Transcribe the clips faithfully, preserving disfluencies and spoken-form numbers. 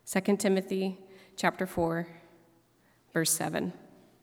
Second Timothy chapter four, verse seven.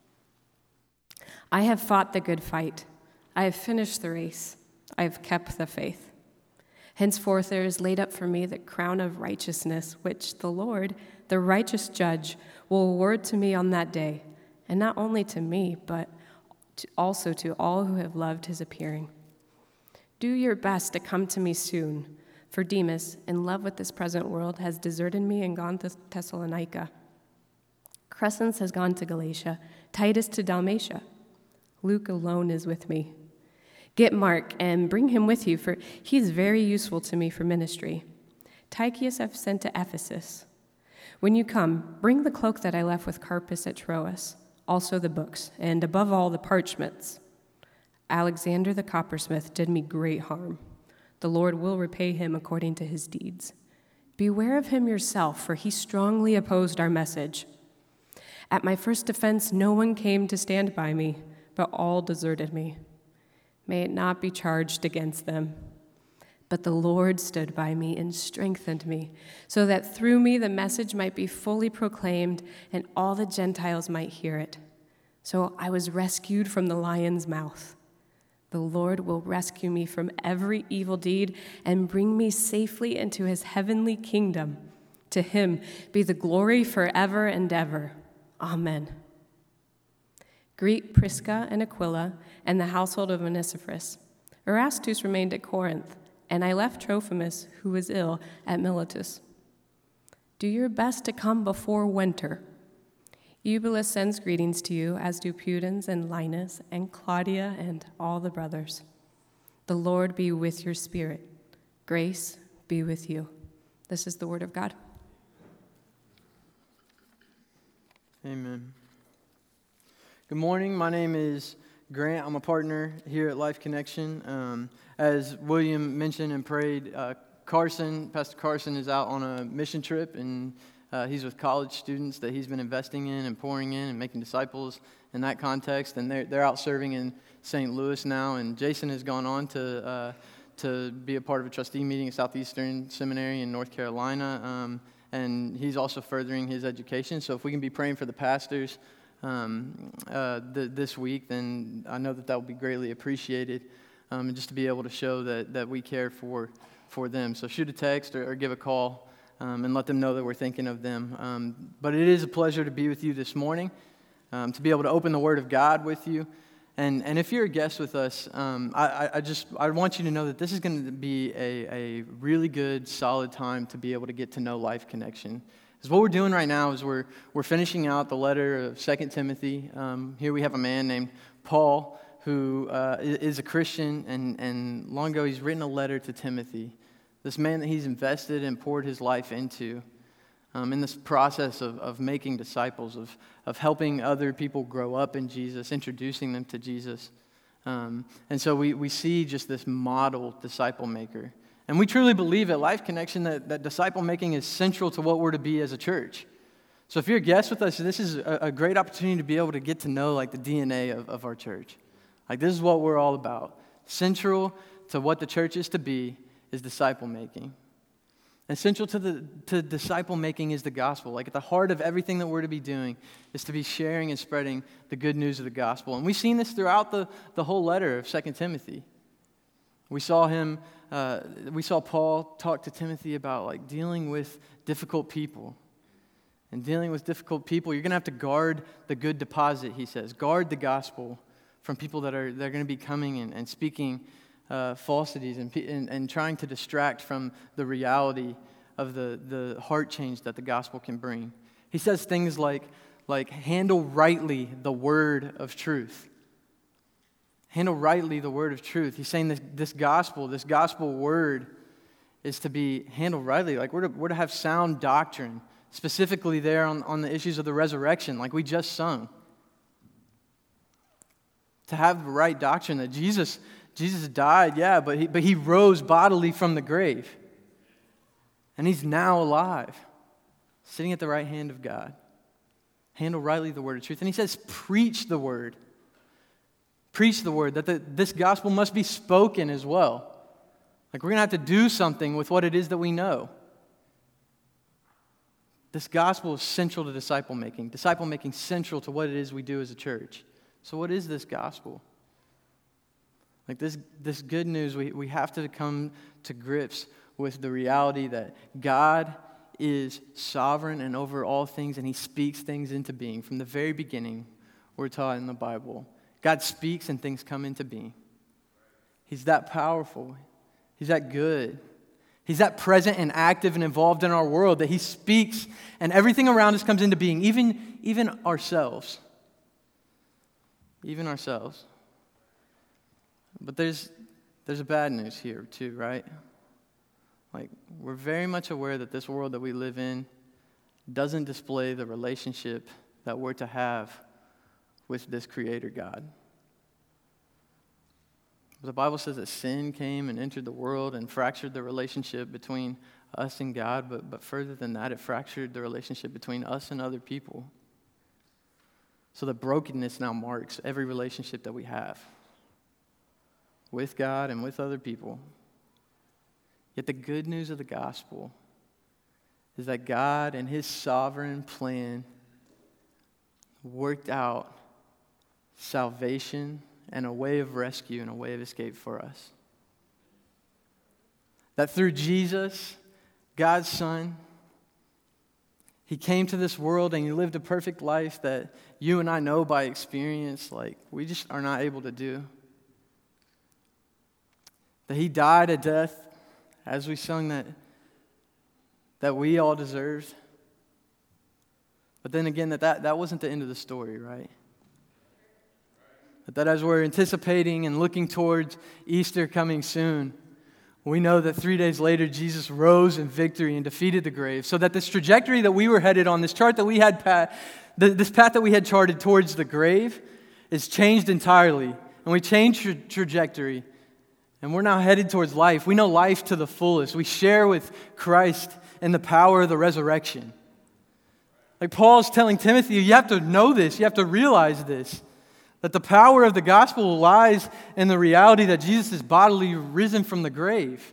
I have fought the good fight. I have finished the race. I have kept the faith. Henceforth there is laid up for me the crown of righteousness, which the Lord, the righteous judge, will award to me on that day, and not only to me, but also to all who have loved his appearing. Do your best to come to me soon, for Demas, in love with this present world, has deserted me and gone to Thessalonica. Crescens has gone to Galatia, Titus to Dalmatia. Luke alone is with me. Get Mark and bring him with you, for he is very useful to me for ministry. Tychicus I've sent to Ephesus. When you come, bring the cloak that I left with Carpus at Troas, also the books, and above all the parchments. Alexander the coppersmith did me great harm. The Lord will repay him according to his deeds. Beware of him yourself, for he strongly opposed our message. At my first defense, no one came to stand by me, but all deserted me. May it not be charged against them. But the Lord stood by me and strengthened me, so that through me the message might be fully proclaimed and all the Gentiles might hear it. So I was rescued from the lion's mouth. The Lord will rescue me from every evil deed and bring me safely into his heavenly kingdom. To him be the glory forever and ever. Amen. Greet Prisca and Aquila and the household of Onesiphorus. Erastus remained at Corinth, and I left Trophimus, who was ill, at Miletus. Do your best to come before winter. Eubulus sends greetings to you, as do Pudens and Linus and Claudia and all the brothers. The Lord be with your spirit. Grace be with you. This is the word of God. Amen. Good morning. My name is Grant. I'm a partner here at Life Connection. Um, as William mentioned and prayed, uh, Carson, Pastor Carson, is out on a mission trip, and uh, he's with college students that he's been investing in and pouring in and making disciples in that context. And they're they're out serving in Saint Louis now. And Jason has gone on to uh, to be a part of a trustee meeting at Southeastern Seminary in North Carolina, um, and he's also furthering his education. So if we can be praying for the pastors Um, uh, th- this week, then I know that that will be greatly appreciated, um, and just to be able to show that, that we care for for them. So shoot a text or, or give a call, um, and let them know that we're thinking of them. Um, but it is a pleasure to be with you this morning, um, to be able to open the Word of God with you. And and if you're a guest with us, um, I, I just I want you to know that this is going to be a, a really good, solid time to be able to get to know Life Connection. Because what we're doing right now is we're we're finishing out the letter of Second Timothy. Um, here we have a man named Paul who uh, is a Christian, and, and long ago he's written a letter to Timothy, this man that he's invested and poured his life into um, in this process of, of making disciples, of, of helping other people grow up in Jesus, introducing them to Jesus. Um, and so we, we see just this model disciple maker. And we truly believe at Life Connection that, that disciple making is central to what we're to be as a church. So if you're a guest with us, this is a, a great opportunity to be able to get to know like the D N A of, of our church. Like this is what we're all about. Central to what the church is to be is disciple making. And central to the to disciple making is the gospel. Like at the heart of everything that we're to be doing is to be sharing and spreading the good news of the gospel. And we've seen this throughout the, the whole letter of Second Timothy. We saw him Uh, we saw Paul talk to Timothy about like dealing with difficult people. And dealing with difficult people, you're going to have to guard the good deposit, he says. Guard the gospel from people that are they're going to be coming and, and speaking uh, falsities and, and, and trying to distract from the reality of the, the heart change that the gospel can bring. He says things like, like handle rightly the word of truth. Handle rightly the word of truth. He's saying this, this gospel, this gospel word is to be handled rightly. Like we're to, we're to have sound doctrine, specifically there on, on the issues of the resurrection, like we just sung. To have the right doctrine that Jesus, Jesus died, yeah, but he, but he rose bodily from the grave. And he's now alive, sitting at the right hand of God. Handle rightly the word of truth. And he says, preach the word. Preach the word, that the, this gospel must be spoken as well. Like we're going to have to do something with what it is that we know. This gospel is central to disciple making. Disciple making central to what it is we do as a church. So what is this gospel? Like this, this good news, we, we have to come to grips with the reality that God is sovereign and over all things, and he speaks things into being. From the very beginning, we're taught in the Bible, God speaks and things come into being. He's that powerful. He's that good. He's that present and active and involved in our world that he speaks and everything around us comes into being, even, even ourselves. Even ourselves. But there's there's a bad news here too, right? Like, we're very much aware that this world that we live in doesn't display the relationship that we're to have with this Creator God. The Bible says that sin came and entered the world and fractured the relationship between us and God, but, but further than that, it fractured the relationship between us and other people. So the brokenness now marks every relationship that we have with God and with other people. Yet the good news of the gospel is that God and his sovereign plan worked out salvation and a way of rescue and a way of escape for us. That through Jesus, God's Son, he came to this world and he lived a perfect life that you and I know by experience, like, we just are not able to do. That he died a death, as we sung, that, that we all deserved. But then again, that, that that wasn't the end of the story, right? But that as we're anticipating and looking towards Easter coming soon, we know that three days later, Jesus rose in victory and defeated the grave. So that this trajectory that we were headed on, this chart that we had, pat, this path that we had charted towards the grave, is changed entirely. And we changed tra- trajectory. And we're now headed towards life. We know life to the fullest. We share with Christ in the power of the resurrection. Like Paul's telling Timothy, you have to know this. You have to realize this. That the power of the gospel lies in the reality that Jesus is bodily risen from the grave.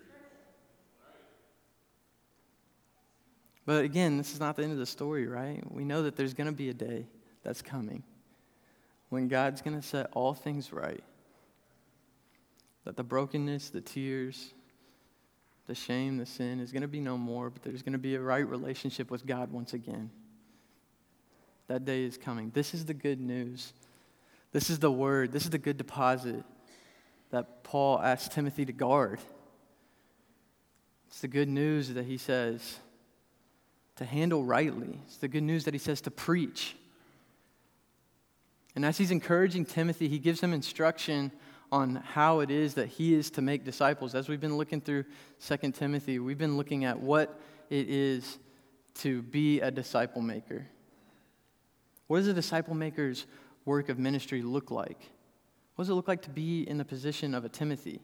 But again, this is not the end of the story, right? We know that there's going to be a day that's coming when God's going to set all things right. That the brokenness, the tears, the shame, the sin is going to be no more, but there's going to be a right relationship with God once again. That day is coming. This is the good news. This is the word. This is the good deposit that Paul asked Timothy to guard. It's the good news that he says to handle rightly. It's the good news that he says to preach. And as he's encouraging Timothy, he gives him instruction on how it is that he is to make disciples. As we've been looking through Second Timothy, we've been looking at what it is to be a disciple maker. What does a disciple maker's work of ministry look like? What does it look like to be in the position of a Timothy?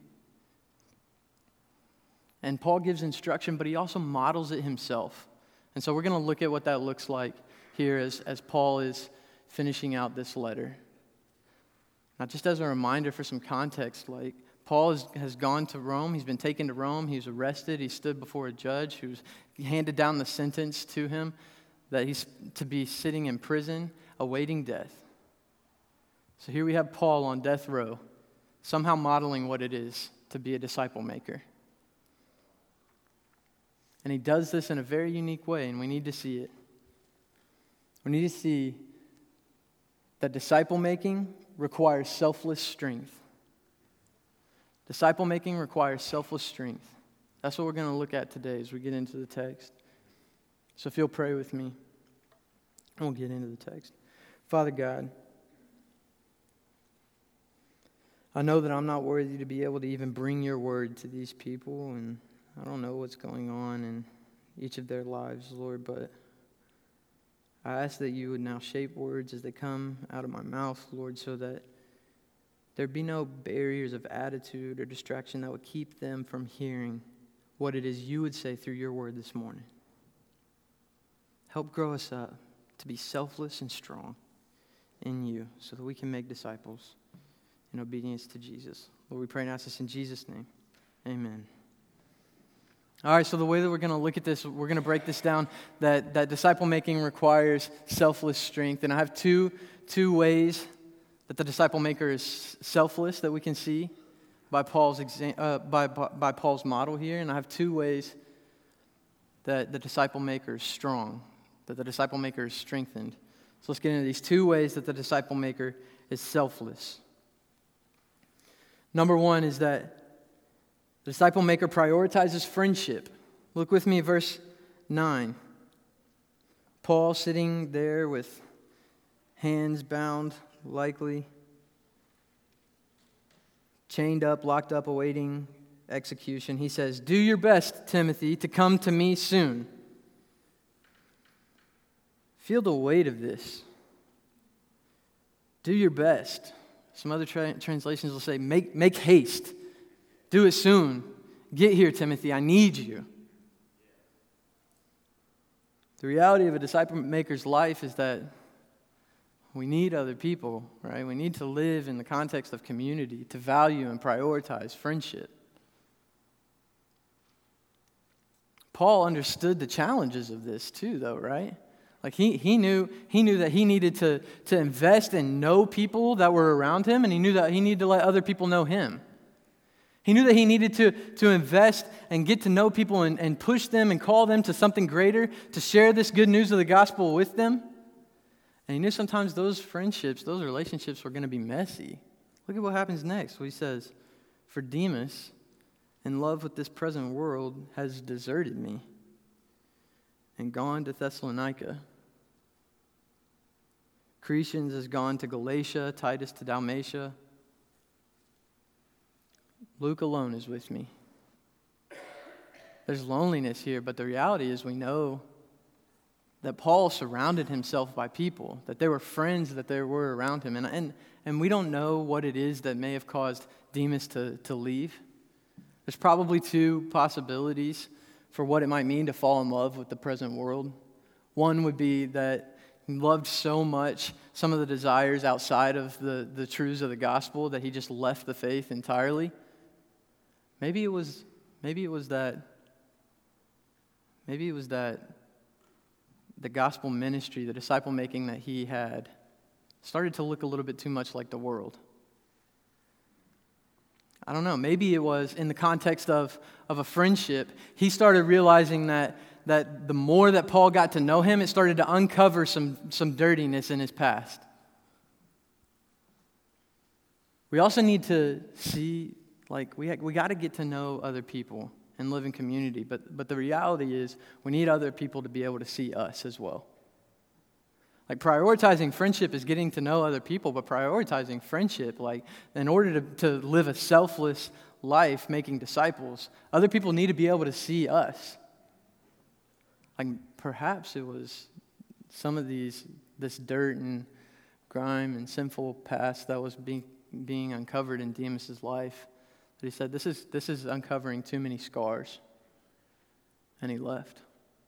And Paul gives instruction, but he also models it himself. And so we're going to look at what that looks like here as, as Paul is finishing out this letter. Now, just as a reminder for some context, like Paul is, has gone to Rome. He's been taken to Rome. He was arrested. He stood before a judge who was handed down the sentence to him that he's to be sitting in prison awaiting death. So here we have Paul on death row, somehow modeling what it is to be a disciple maker. And he does this in a very unique way, and we need to see it. We need to see that disciple making requires selfless strength. Disciple making requires selfless strength. That's what we're going to look at today as we get into the text. So if you'll pray with me, and we'll get into the text. Father God, I know that I'm not worthy to be able to even bring your word to these people, and I don't know what's going on in each of their lives, Lord, but I ask that you would now shape words as they come out of my mouth, Lord, so that there be no barriers of attitude or distraction that would keep them from hearing what it is you would say through your word this morning. Help grow us up to be selfless and strong in you so that we can make disciples in obedience to Jesus. Lord, we pray and ask this in Jesus' name. Amen. All right, so the way that we're going to look at this, we're going to break this down, that, that disciple-making requires selfless strength. And I have two, two ways that the disciple-maker is selfless that we can see by Paul's, exa- uh, by, by, by Paul's model here. And I have two ways that the disciple-maker is strong, that the disciple-maker is strengthened. So let's get into these two ways that the disciple-maker is selfless. Number one is that the disciple-maker prioritizes friendship. Look with me at verse nine. Paul sitting there with hands bound, likely, chained up, locked up, awaiting execution. He says, "Do your best, Timothy, to come to me soon." Feel the weight of this. Do your best. Some other tra- translations will say, make, make haste. Do it soon. Get here, Timothy. I need you. The reality of a disciple maker's life is that we need other people, right? We need to live in the context of community, to value and prioritize friendship. Paul understood the challenges of this too, though, right? Like he he knew he knew that he needed to, to invest and know people that were around him, and he knew that he needed to let other people know him. He knew that he needed to, to invest and get to know people and, and push them and call them to something greater, to share this good news of the gospel with them. And he knew sometimes those friendships, those relationships were going to be messy. Look at what happens next. What he says, "For Demas, in love with this present world, has deserted me and gone to Thessalonica. Crescens has gone to Galatia, Titus to Dalmatia. Luke alone is with me." There's loneliness here, but the reality is we know that Paul surrounded himself by people, that there were friends that there were around him. And, and, and we don't know what it is that may have caused Demas to, to leave. There's probably two possibilities for what it might mean to fall in love with the present world. One would be that he loved so much some of the desires outside of the, the truths of the gospel that he just left the faith entirely. Maybe it was maybe it was that maybe it was that the gospel ministry, the disciple making that he had started to look a little bit too much like the world. I don't know, maybe it was in the context of, of a friendship. He started realizing that that the more that Paul got to know him, it started to uncover some, some dirtiness in his past. We also need to see, like, we we got to get to know other people and live in community. But but the reality is we need other people to be able to see us as well. Like prioritizing friendship is getting to know other people, but prioritizing friendship, like in order to, to live a selfless life making disciples, other people need to be able to see us. Like perhaps it was some of these, this dirt and grime and sinful past that was being being uncovered in Demas' life. That he said, this is this is uncovering too many scars. And he left.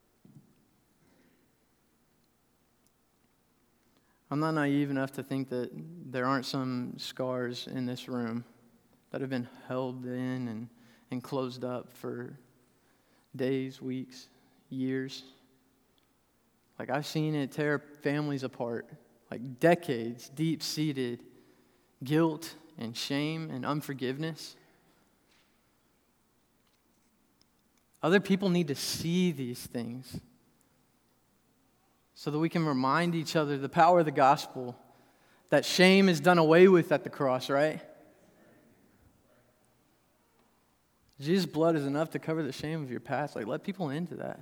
I'm not naive enough to think that there aren't some scars in this room that have been held in and, and closed up for days, weeks, years. Like I've seen it tear families apart, like decades, deep-seated guilt and shame and unforgiveness. Other people need to see these things so that we can remind each other the power of the gospel, that shame is done away with at the cross, right? Jesus' blood is enough to cover the shame of your past. Like, let people into that.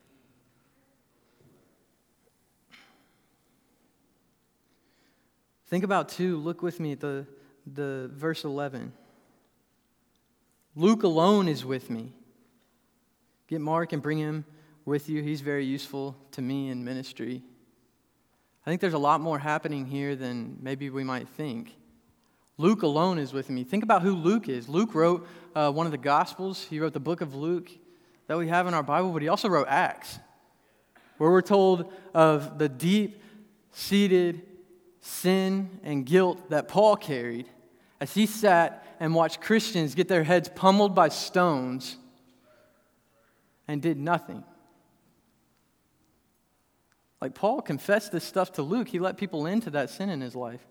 Think about, too, look with me at the, the verse eleven. Luke alone is with me. Get Mark and bring him with you. He's very useful to me in ministry. I think there's a lot more happening here than maybe we might think. Luke alone is with me. Think about who Luke is. Luke wrote uh, one of the Gospels. He wrote the book of Luke that we have in our Bible, but he also wrote Acts, where we're told of the deep-seated sin and guilt that Paul carried as he sat and watched Christians get their heads pummeled by stones and did nothing. Like Paul confessed this stuff to Luke. He let people into that sin in his life.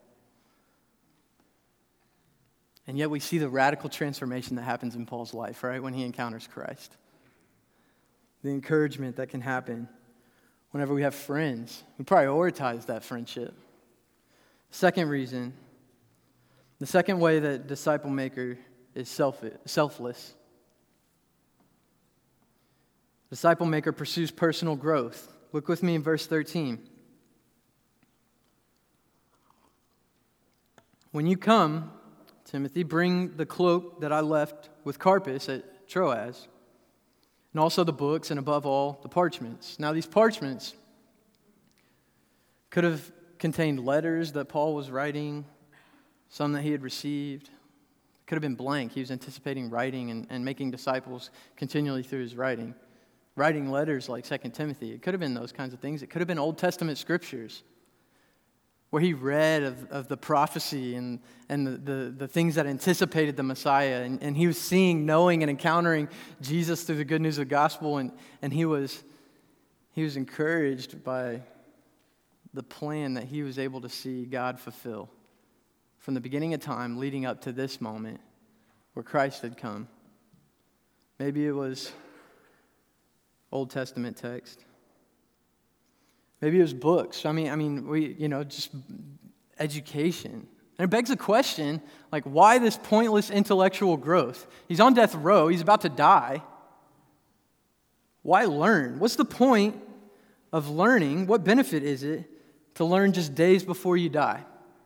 And yet we see the radical transformation that happens in Paul's life, right, when he encounters Christ. The encouragement that can happen whenever we have friends. We prioritize that friendship. Second reason, the second way that disciple maker is self- selfless. Disciple maker pursues personal growth. Look with me in verse thirteen. When you come, Timothy, bring the cloak that I left with Carpus at Troas, and also the books, and above all, the parchments. Now these parchments could have contained letters that Paul was writing, some that he had received. It could have been blank. He was anticipating writing and, and making disciples continually through his writing. Writing letters like Second Timothy. It could have been those kinds of things. It could have been Old Testament scriptures where he read of, of the prophecy and, and the, the, the things that anticipated the Messiah. And, and he was seeing, knowing, and encountering Jesus through the good news of the gospel. And, and he was he was encouraged by the plan that he was able to see God fulfill from the beginning of time leading up to this moment where Christ had come. Maybe it was Old Testament text. Maybe it was books. I mean, I mean, we, you know, just education. And it begs the question, like, why this pointless intellectual growth? He's on death row. He's about to die. Why learn? What's the point of learning? What benefit is it to learn just days before you die?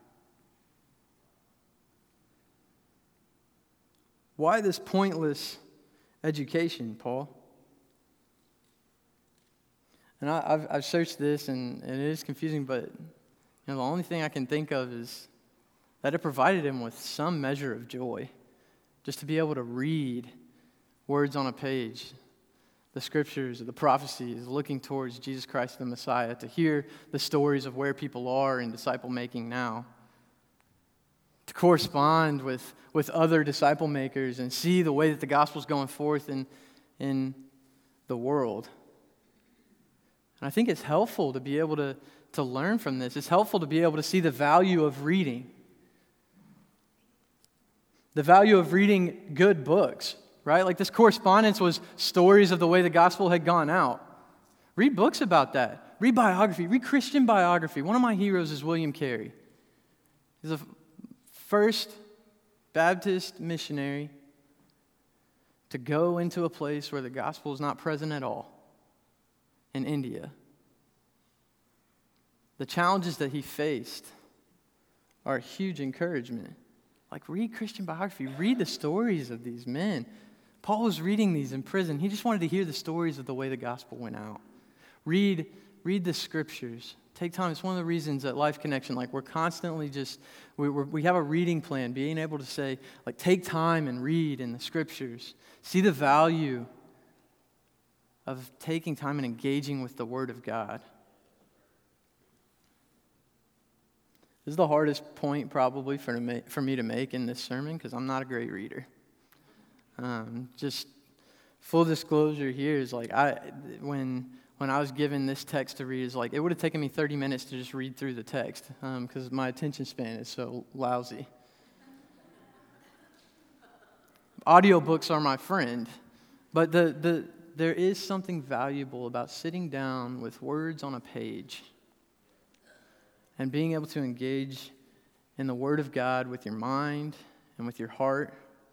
Why this pointless education, Paul? And I, I've, I've searched this, and, and it is confusing, but you know, the only thing I can think of is that it provided him with some measure of joy, just to be able to read words on a page, the scriptures, the prophecies, looking towards Jesus Christ the Messiah, to hear the stories of where people are in disciple making now, to correspond with, with other disciple makers and see the way that the gospel is going forth in, in the world. And I think it's helpful to be able to, to learn from this. It's helpful to be able to see the value of reading. The value of reading good books, right? Like this correspondence was stories of the way the gospel had gone out. Read books about that. Read biography. Read Christian biography. One of my heroes is William Carey. He's the first Baptist missionary to go into a place where the gospel is not present at all. In India. The challenges that he faced are a huge encouragement. Like, read Christian biography. Read the stories of these men. Paul was reading these in prison. He just wanted to hear the stories of the way the gospel went out. Read, read the scriptures. Take time. It's one of the reasons at Life Connection, like, we're constantly just, we we're, we have a reading plan, being able to say, like, take time and read in the scriptures. See the value of taking time and engaging with the Word of God. This is the hardest point probably for, to for me to make in this sermon because I'm not a great reader. Um, just full disclosure here is like I when when I was given this text to read, is like it would have taken me thirty minutes to just read through the text because um, my attention span is so lousy. Audiobooks are my friend, but the the there is something valuable about sitting down with words on a page and being able to engage in the Word of God with your mind and with your heart.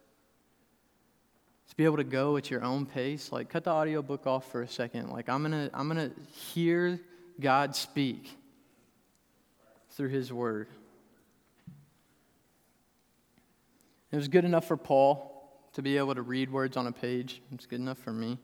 To be able to go at your own pace. Like, cut the audiobook off for a second. Like, I'm gonna, I'm gonna hear God speak through His Word. It was good enough for Paul to be able to read words on a page. It's good enough for me.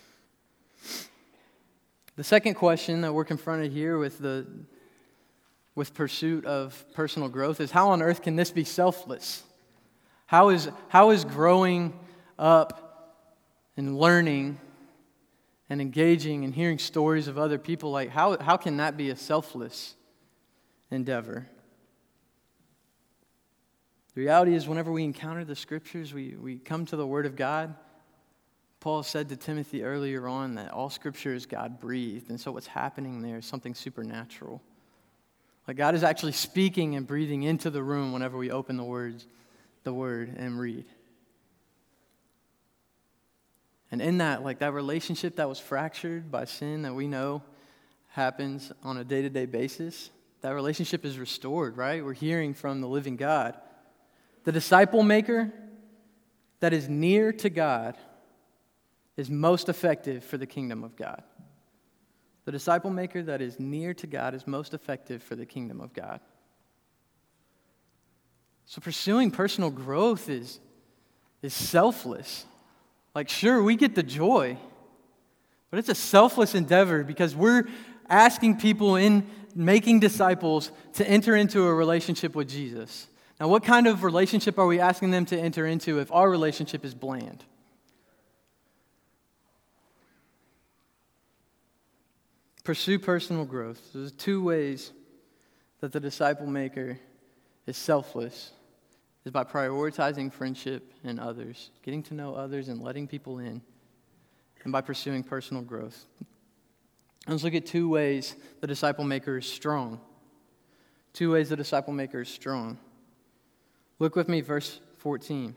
The second question that we're confronted here with the with pursuit of personal growth is, how on earth can this be selfless? How is how is growing up and learning and engaging and hearing stories of other people, like how how can that be a selfless endeavor? The reality is, whenever we encounter the scriptures, we, we come to the Word of God Paul said to Timothy earlier on that all Scripture is God-breathed, and so what's happening there is something supernatural. Like God is actually speaking and breathing into the room whenever we open the words, the Word and read. And in that, like that relationship that was fractured by sin that we know happens on a day-to-day basis, that relationship is restored, right? We're hearing from the living God. The disciple maker that is near to God is most effective for the kingdom of God. The disciple maker that is near to God is most effective for the kingdom of God. So pursuing personal growth is, is selfless. Like, sure, we get the joy, but it's a selfless endeavor because we're asking people in making disciples to enter into a relationship with Jesus. Now, what kind of relationship are we asking them to enter into if our relationship is bland? Pursue personal growth. There's two ways that the disciple maker is selfless. Is by prioritizing friendship in others, getting to know others and letting people in, and by pursuing personal growth. Let's look at two ways the disciple maker is strong. Two ways the disciple maker is strong. Look with me, verse fourteen.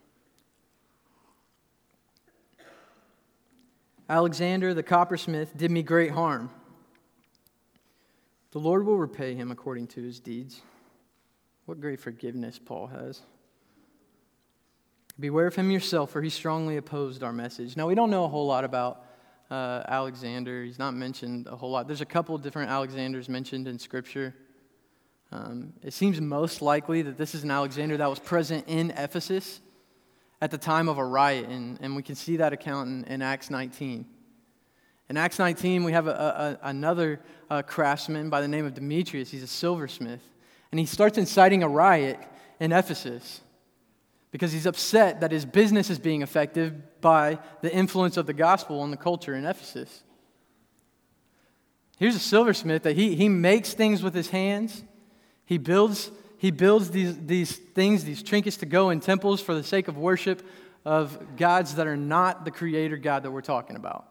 Alexander the coppersmith did me great harm. The Lord will repay him according to his deeds. What great forgiveness Paul has. Beware of him yourself, for he strongly opposed our message. Now, we don't know a whole lot about uh, Alexander. He's not mentioned a whole lot. There's a couple of different Alexanders mentioned in Scripture. Um, it seems most likely that this is an Alexander that was present in Ephesus at the time of a riot, and, and we can see that account in, in Acts nineteen. In Acts nineteen, we have a, a, another uh, craftsman by the name of Demetrius. He's a silversmith. And he starts inciting a riot in Ephesus because he's upset that his business is being affected by the influence of the gospel on the culture in Ephesus. Here's a silversmith that he, he makes things with his hands. He builds, he builds these, these things, these trinkets to go in temples for the sake of worship of gods that are not the creator God that we're talking about.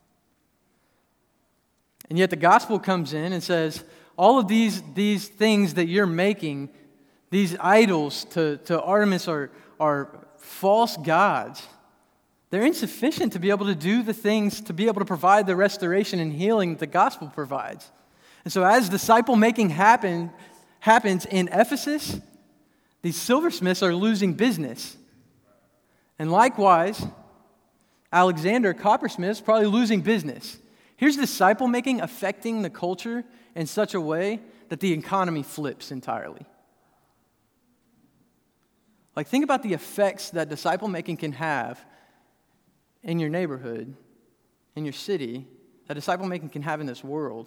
And yet the gospel comes in and says, all of these, these things that you're making, these idols to, to Artemis are, are false gods. They're insufficient to be able to do the things, to be able to provide the restoration and healing that the gospel provides. And so as disciple making happen, happens in Ephesus, these silversmiths are losing business. And likewise, Alexander, coppersmith, is probably losing business. Here's disciple making affecting the culture in such a way that the economy flips entirely. Like, think about the effects that disciple making can have in your neighborhood, in your city, that disciple making can have in this world.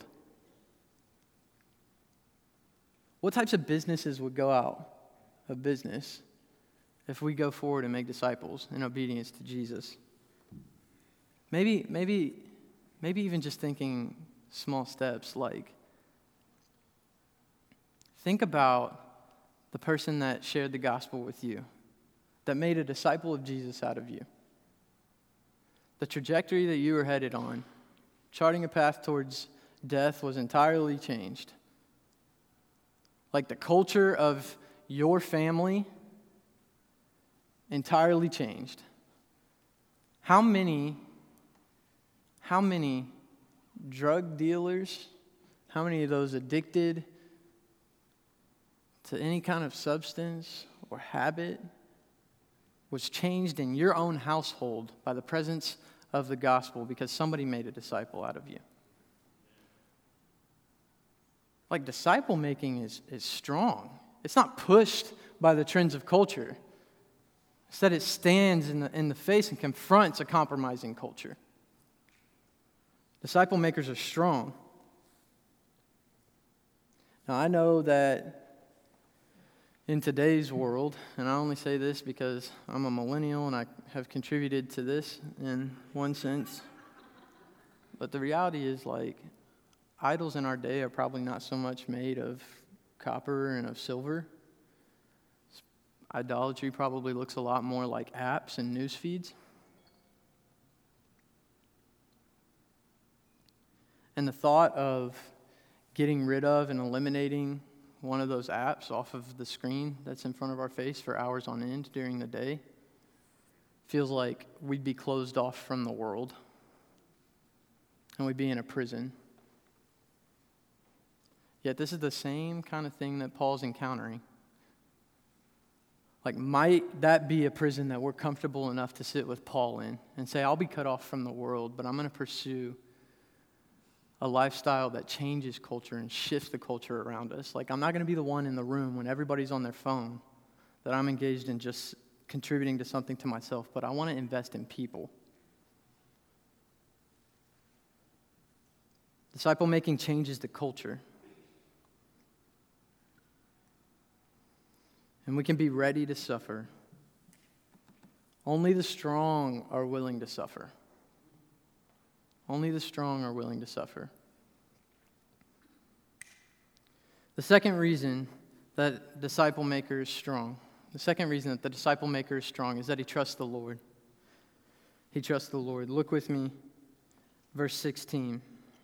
What types of businesses would go out of business if we go forward and make disciples in obedience to Jesus? Maybe, maybe, maybe even just thinking small steps, like think about the person that shared the gospel with you, that made a disciple of Jesus out of you. The trajectory that you were headed on, charting a path towards death, was entirely changed. Like the culture of your family entirely changed. How many, how many drug dealers, how many of those addicted to any kind of substance or habit was changed in your own household by the presence of the gospel because somebody made a disciple out of you? Like, disciple making is, is strong. It's not pushed by the trends of culture. Instead, it stands in the, in the face and confronts a compromising culture. Disciple makers are strong. Now, I know that in today's world, and I only say this because I'm a millennial and I have contributed to this in one sense, but the reality is, like, idols in our day are probably not so much made of copper and of silver. Idolatry probably looks a lot more like apps and news feeds. And the thought of getting rid of and eliminating one of those apps off of the screen that's in front of our face for hours on end during the day feels like we'd be closed off from the world and we'd be in a prison. Yet this is the same kind of thing that Paul's encountering. Like, might that be a prison that we're comfortable enough to sit with Paul in and say, I'll be cut off from the world, but I'm going to pursue a lifestyle that changes culture and shifts the culture around us. Like, I'm not going to be the one in the room when everybody's on their phone that I'm engaged in just contributing to something to myself, but I want to invest in people. Disciple making changes the culture. And we can be ready to suffer. Only the strong are willing to suffer. Only the strong are willing to suffer. The second reason that disciple maker is strong, the second reason that the disciple maker is strong is that he trusts the Lord. He trusts the Lord. Look with me, verse sixteen.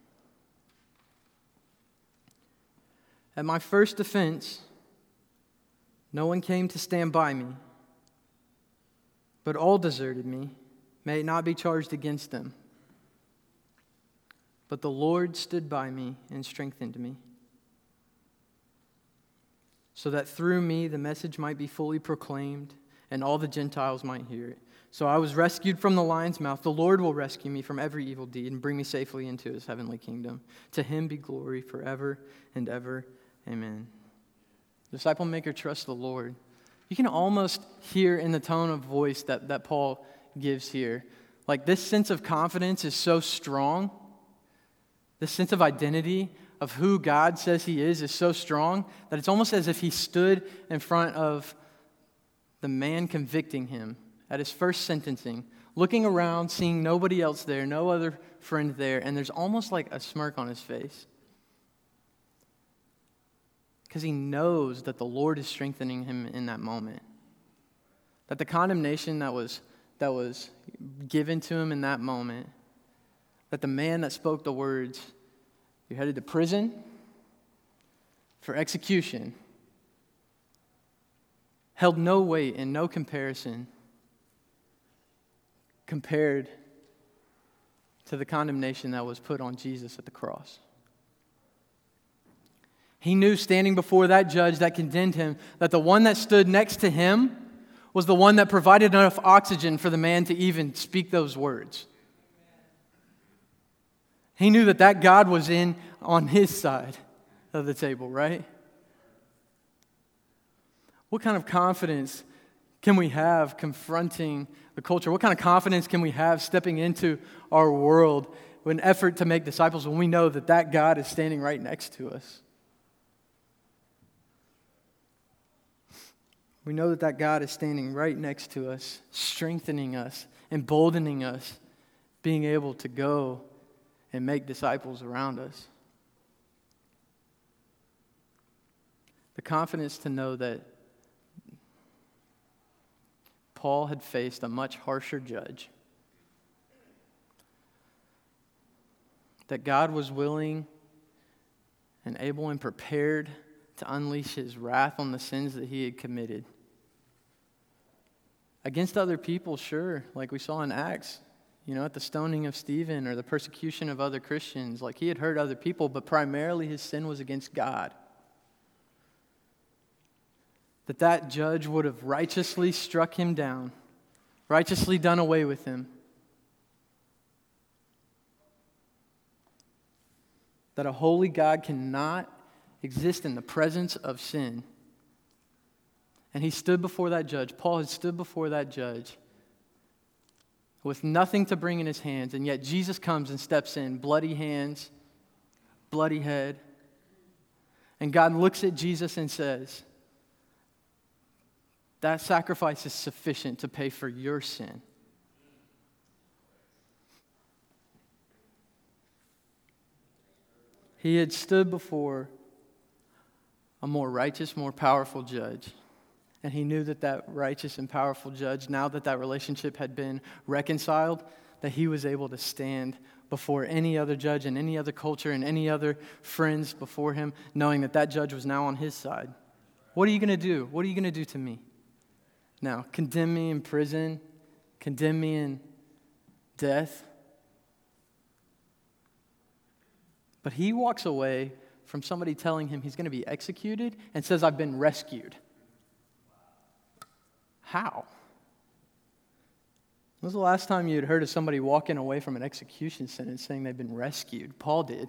At my first offense, no one came to stand by me, but all deserted me. May it not be charged against them. But the Lord stood by me and strengthened me, so that through me the message might be fully proclaimed and all the Gentiles might hear it. So I was rescued from the lion's mouth. The Lord will rescue me from every evil deed and bring me safely into his heavenly kingdom. To him be glory forever and ever. Amen. Disciple maker trusts the Lord. You can almost hear in the tone of voice that, that Paul gives here. Like, this sense of confidence is so strong. This sense of identity of who God says he is is so strong that it's almost as if he stood in front of the man convicting him at his first sentencing, looking around, seeing nobody else there, no other friend there, and there's almost like a smirk on his face. Because he knows that the Lord is strengthening him in that moment. That the condemnation that was, that was given to him in that moment, that the man that spoke the words, "You're headed to prison for execution," held no weight and no comparison compared to the condemnation that was put on Jesus at the cross. He knew, standing before that judge that condemned him, that the one that stood next to him was the one that provided enough oxygen for the man to even speak those words. He knew that that God was in on his side of the table, right? What kind of confidence can we have confronting the culture? What kind of confidence can we have stepping into our world in an effort to make disciples when we know that that God is standing right next to us? We know that that God is standing right next to us, strengthening us, emboldening us, being able to go and make disciples around us. The confidence to know that Paul had faced a much harsher judge. That God was willing and able and prepared to unleash his wrath on the sins that he had committed. Against other people, sure, like we saw in Acts. You know, at the stoning of Stephen or the persecution of other Christians, like he had hurt other people, but primarily his sin was against God. That that judge would have righteously struck him down, righteously done away with him. That a holy God cannot exist in the presence of sin. And he stood before that judge. Paul had stood before that judge with nothing to bring in his hands, and yet Jesus comes and steps in, bloody hands, bloody head. And God looks at Jesus and says, that sacrifice is sufficient to pay for your sin. He had stood before a more righteous, more powerful judge. And he knew that that righteous and powerful judge, now that that relationship had been reconciled, that he was able to stand before any other judge in any other culture and any other friends before him, knowing that that judge was now on his side. What are you going to do? What are you going to do to me? Now, condemn me in prison, condemn me in death. But he walks away from somebody telling him he's going to be executed and says, I've been rescued. How? When was the last time you had heard of somebody walking away from an execution sentence saying they've been rescued? Paul did.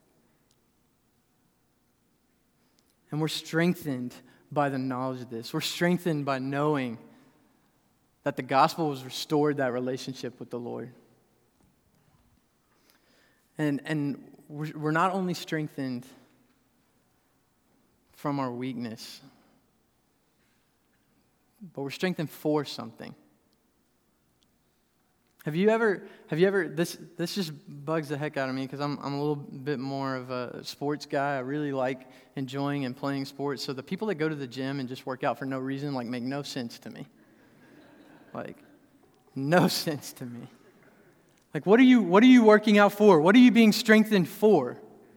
And we're strengthened by the knowledge of this. We're strengthened by knowing that the gospel has restored that relationship with the Lord. And, and we're, we're not only strengthened from our weakness, but we're strengthened for something. Have you ever, have you ever, this this just bugs the heck out of me because I'm I'm a little bit more of a sports guy. I really like enjoying and playing sports. So the people that go to the gym and just work out for no reason, like, make no sense to me. Like, no sense to me. Like, what are you, what are you working out for? What are you being strengthened for?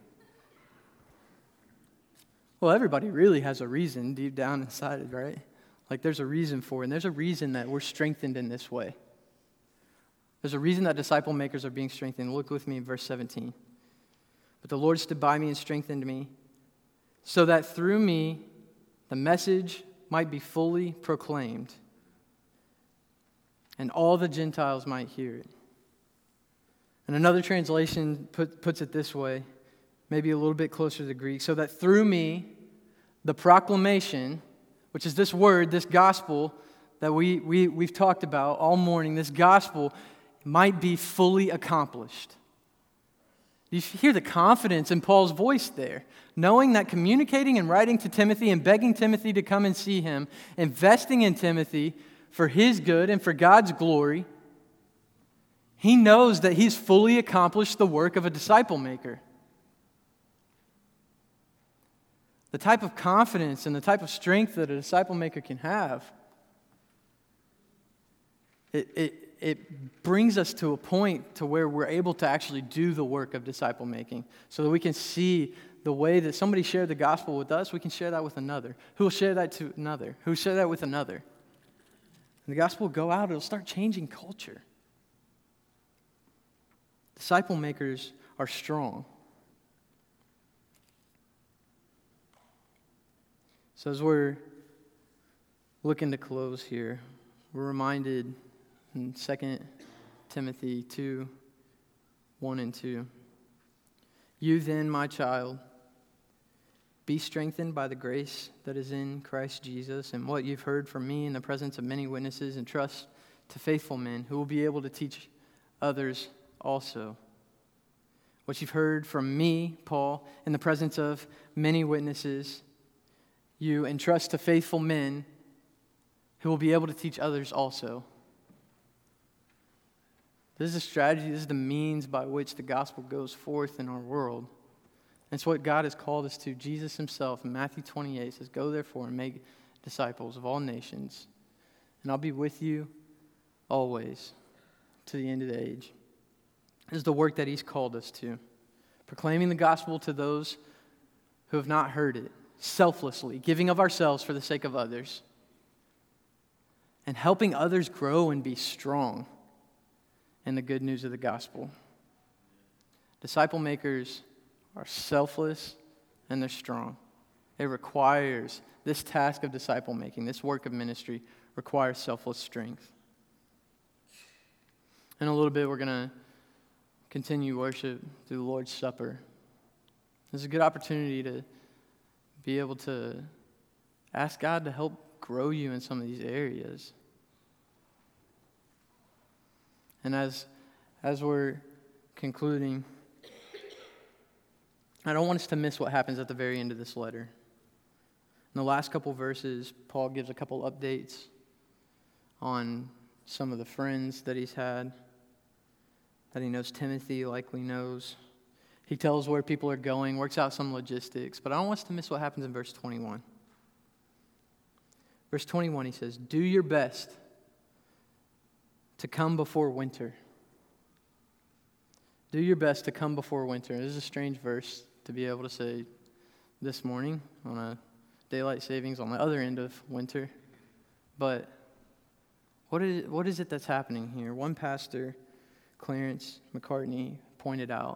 Well, everybody really has a reason deep down inside, right? Like, there's a reason for it, and there's a reason that we're strengthened in this way. There's a reason that disciple makers are being strengthened. Look with me in verse seventeen. But the Lord stood by me and strengthened me, so that through me the message might be fully proclaimed, and all the Gentiles might hear it. And another translation put, puts it this way, maybe a little bit closer to the Greek, so that through me the proclamation, which is this word, this gospel that we, we, we've talked about all morning, this gospel might be fully accomplished. You hear the confidence in Paul's voice there, knowing that communicating and writing to Timothy and begging Timothy to come and see him, investing in Timothy for his good and for God's glory, he knows that he's fully accomplished the work of a disciple maker. The type of confidence and the type of strength that a disciple maker can have, it, it It brings us to a point to where we're able to actually do the work of disciple making so that we can see the way that somebody shared the gospel with us, we can share that with another. Who will share that to another? Who will share that with another? And the gospel will go out, it'll start changing culture. Disciple makers are strong. So as we're looking to close here, we're reminded in Second Timothy two, one and two. You then, my child, be strengthened by the grace that is in Christ Jesus, and what you've heard from me in the presence of many witnesses, and trust to faithful men who will be able to teach others also. What you've heard from me, Paul, in the presence of many witnesses, you entrust to faithful men who will be able to teach others also. This is a strategy, this is the means by which the gospel goes forth in our world. And it's what God has called us to. Jesus himself in Matthew twenty-eight says, go therefore and make disciples of all nations, and I'll be with you always to the end of the age. This is the work that he's called us to. Proclaiming the gospel to those who have not heard it, selflessly, giving of ourselves for the sake of others, and helping others grow and be strong in the good news of the gospel. Disciple makers are selfless and they're strong. It requires, this task of disciple making, this work of ministry requires selfless strength. In a little bit, we're going to continue worship through the Lord's Supper. This is a good opportunity to be able to ask God to help grow you in some of these areas. And as as we're concluding, I don't want us to miss what happens at the very end of this letter. In the last couple verses, Paul gives a couple updates on some of the friends that he's had, that he knows Timothy likely knows. He tells where people are going, works out some logistics, but I don't want us to miss what happens in verse twenty-one. Verse twenty-one, he says, do your best to come before winter. Do your best to come before winter. This is a strange verse to be able to say this morning on a daylight savings on the other end of winter. But what is, what is it that's happening here? One pastor, Clarence McCartney, pointed out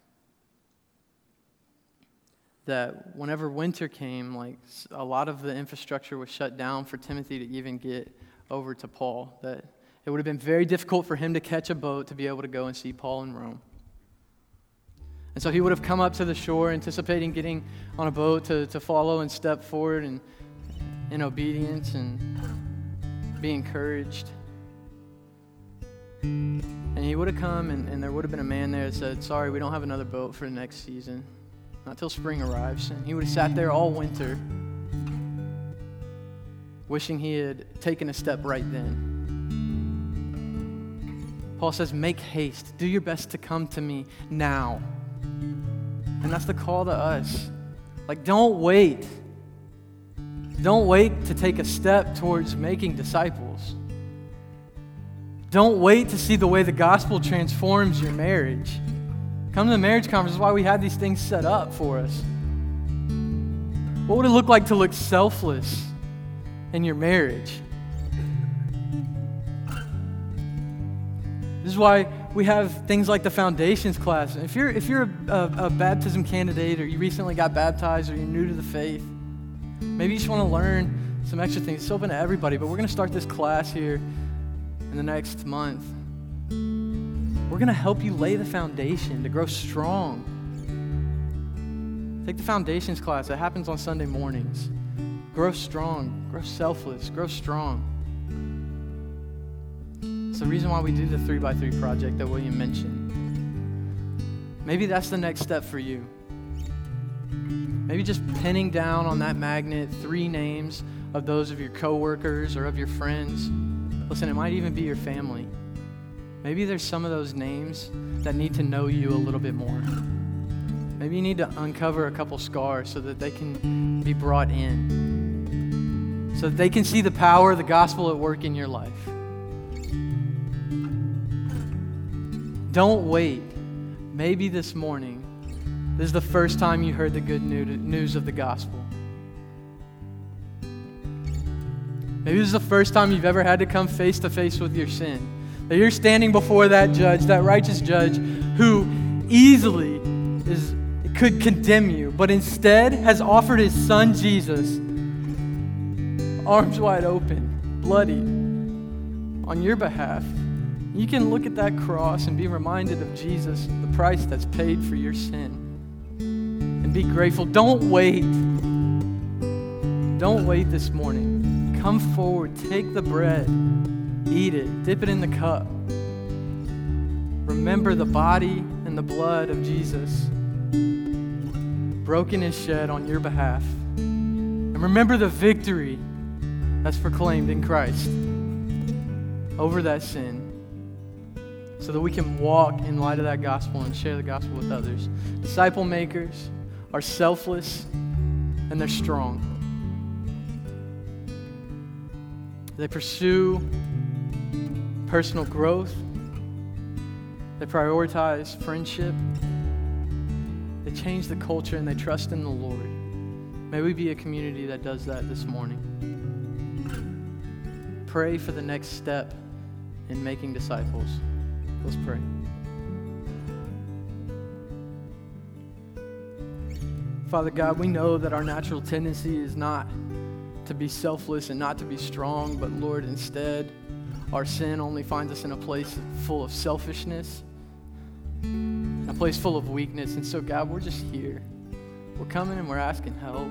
that whenever winter came, like a lot of the infrastructure was shut down for Timothy to even get over to Paul. That it would have been very difficult for him to catch a boat to be able to go and see Paul in Rome. And so he would have come up to the shore anticipating getting on a boat to, to follow and step forward and in obedience and be encouraged. And he would have come and, and there would have been a man there that said, sorry, we don't have another boat for the next season, not till spring arrives. And he would have sat there all winter wishing he had taken a step right then. Paul says, make haste. Do your best to come to me now. And that's the call to us. Like, don't wait. Don't wait to take a step towards making disciples. Don't wait to see the way the gospel transforms your marriage. Come to the marriage conference. This is why we had these things set up for us. What would it look like to look selfless in your marriage? This is why we have things like the foundations class. If you're if you're a, a, a baptism candidate, or you recently got baptized, or you're new to the faith, maybe you just want to learn some extra things. It's open to everybody, but we're going to start this class here in the next month. We're going to help you lay the foundation to grow strong. Take the foundations class. It happens on Sunday mornings. Grow strong. Grow selfless. Grow strong. It's the reason why we do the three by three project that William mentioned. Maybe that's the next step for you. Maybe just pinning down on that magnet three names of those of your coworkers or of your friends. Listen, it might even be your family. Maybe there's some of those names that need to know you a little bit more. Maybe you need to uncover a couple scars so that they can be brought in, so that they can see the power of the gospel at work in your life. Don't wait. Maybe this morning, this is the first time you heard the good news of the gospel. Maybe this is the first time you've ever had to come face to face with your sin. That you're standing before that judge, that righteous judge, who easily is could condemn you, but instead has offered his son Jesus, arms wide open, bloody, on your behalf. You can look at that cross and be reminded of Jesus, the price that's paid for your sin, and be grateful. Don't wait. Don't wait this morning. Come forward, take the bread, eat it, dip it in the cup. Remember the body and the blood of Jesus, broken and shed on your behalf. And remember the victory that's proclaimed in Christ over that sin, so that we can walk in light of that gospel and share the gospel with others. Disciple makers are selfless and they're strong. They pursue personal growth. They prioritize friendship. They change the culture and they trust in the Lord. May we be a community that does that this morning. Pray for the next step in making disciples. Let's pray. Father God, we know that our natural tendency is not to be selfless and not to be strong, but Lord, instead, our sin only finds us in a place full of selfishness, a place full of weakness. And so, God, we're just here. We're coming and we're asking help.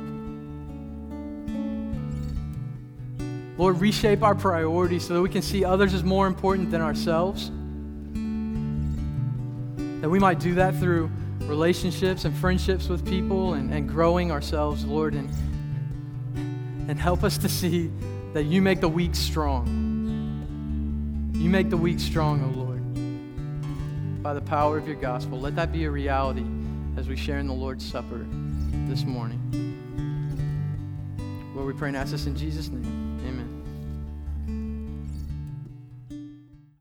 Lord, reshape our priorities so that we can see others as more important than ourselves. That we might do that through relationships and friendships with people and, and growing ourselves, Lord, and, and help us to see that you make the weak strong. You make the weak strong, O Lord, by the power of your gospel. Let that be a reality as we share in the Lord's Supper this morning. Lord, we pray and ask this in Jesus' name.